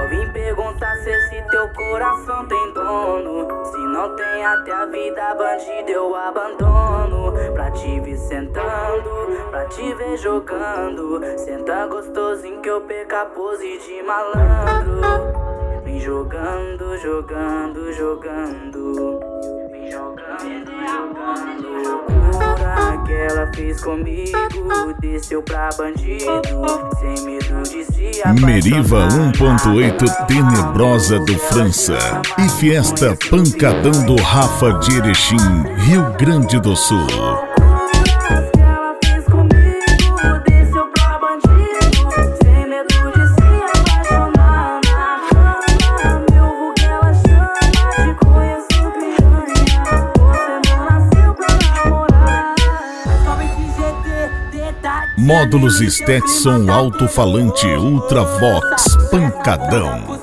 Só vim perguntar se esse teu coração tem dono. Se não tem, até a vida bandida eu abandono. Pra te ver sentando, pra te ver jogando. Senta gostosinho que eu perco a pose de malandro. Vem jogando, jogando, jogando. Vem jogando, jogando, loucura que ela fez comigo. Desceu pra bandido, sem medo de se apaixonar. Meriva 1.8 Tenebrosa do França e Fiesta Pancadão do Rafa de Erechim, Rio Grande do Sul. Módulos Stetson alto-falante Ultravox Pancadão.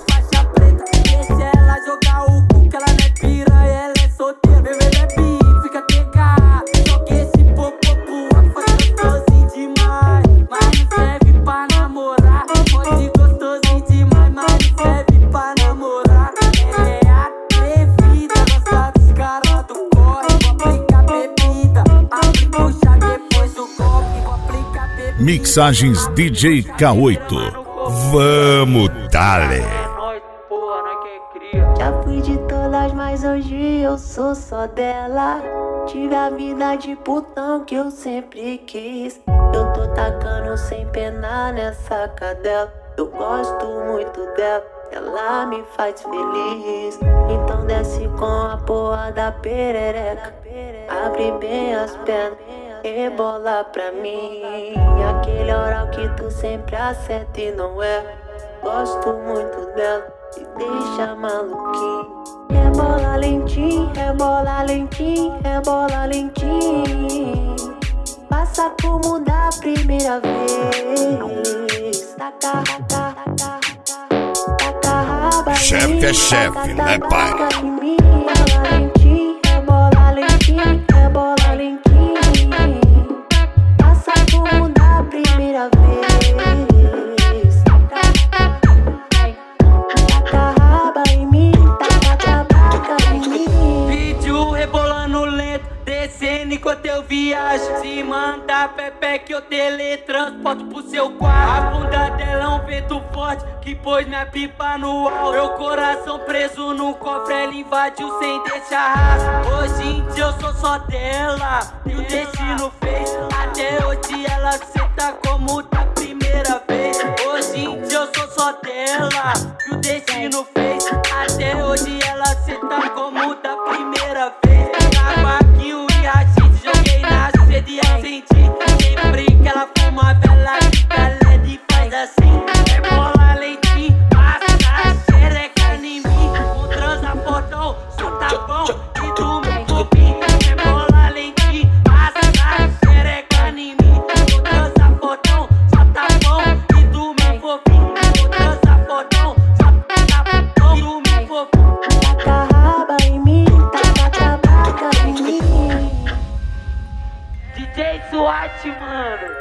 Mixagens DJ K8. Vamos, dale! Já fui de todas, mas hoje eu sou só dela. Tive a vida de putão que eu sempre quis. Eu tô tacando sem pena nessa cadela. Eu gosto muito dela, ela me faz feliz. Então desce com a porra da perereca. Abre bem as pernas, rebola pra mim. Aquele oral que tu sempre acerta e não é. Gosto muito dela, me deixa maluquinho. Rebola lentinho, rebola lentinho, rebola lentinho. Passa como da primeira vez. Taca, taca, taca, taca raba. Chefe é chefe, né, pai? Rebola lentinho, rebola lentinho, rebola lentinho. Passa como da primeira vez. Taca raba em mim, taca tabaca em mim. Vídeo rebolando lento, descendo enquanto eu viajo. Se manda Pepe que eu teletransporto pro seu quarto. A bunda dela é um vento forte que pôs minha pipa no alto. Meu coração preso no cofre, ela invadiu sem deixar rastro. Hoje em dia eu sou só dela, e o destino fez. Até hoje ela aceita como da primeira vez. Hoje em dia eu sou só dela, e o destino fez. Até hoje ela aceita como da primeira vez. Tabaquinho e rachite, joguei na sede e acendi. Sempre que ela fuma, ela fica LED e faz assim. Rebola lentinho, passa xereca em mim. Com transa fortão, solta bom e tu me copia. Rebola lentinho, passa xereca em mim. Com transa fortão, solta bom e tu me copia. Com transa fortão, solta bom e tu me copia. Taca raba em mim, taca tabaca em mim. DJ SWAT, mano.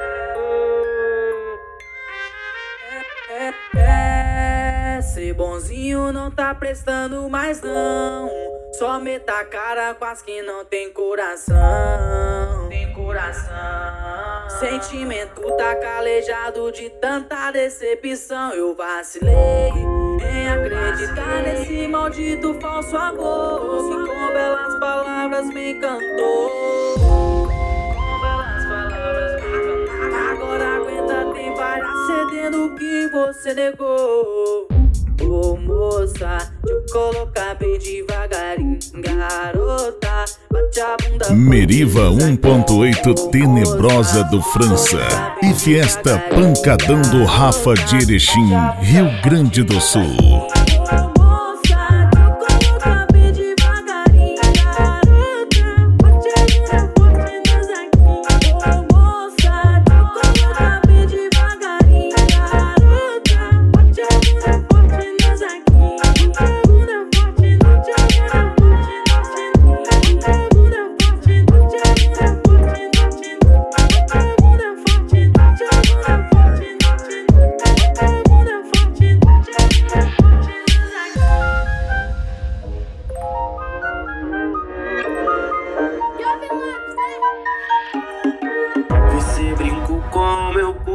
Ser bonzinho não tá prestando mais não. Só meta a cara com as que não tem coração. Tem coração. Sentimento tá calejado de tanta decepção. Eu vacilei em acreditar nesse maldito falso amor que com belas palavras me encantou. Com belas palavras me encantou. Agora aguenta, tem várias cedendo o que você negou. Ô moça, deixa eu colocar bem devagarinho. Garota, bate a bunda. Meriva 1.8 Tenebrosa do França e Fiesta Pancadão do Rafa de Erechim, Rio Grande do Sul.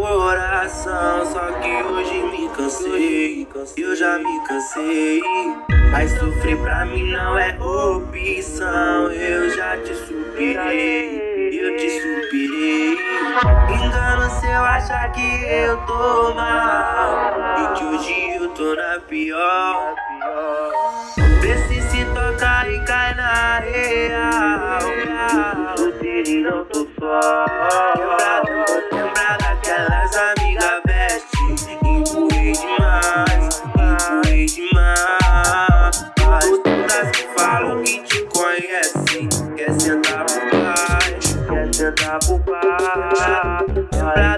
coração, só que hoje me cansei, eu já me cansei. Mas sofrer pra mim não é opção, eu já te superei, eu te superei. Engano se eu achar que eu tô mal e que hoje eu tô na pior. Vê se toca e cai na real. E não tô só. Lembrar daquelas amigas best. Empurrei demais, empurrei demais. Todas que falam que te conhecem, quer sentar pro pai, quer sentar pro pai.